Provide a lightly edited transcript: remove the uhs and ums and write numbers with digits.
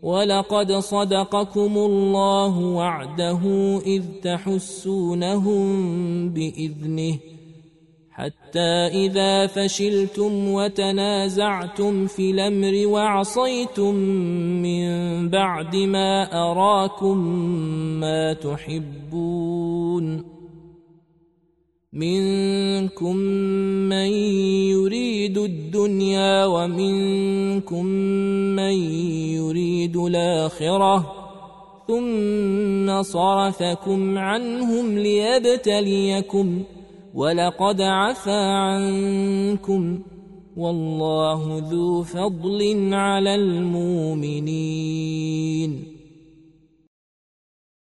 ولقد صدقكم الله وعده إذ تحسونهم بإذنه حتى إذا فشلتم وتنازعتم في الأمر وعصيتم من بعد ما أراكم ما تحبون منكم من يريد الدنيا ومنكم من يريد الآخرة ثم صرفكم عنهم ليبتليكم ولقد عفا عنكم والله ذو فضل على المؤمنين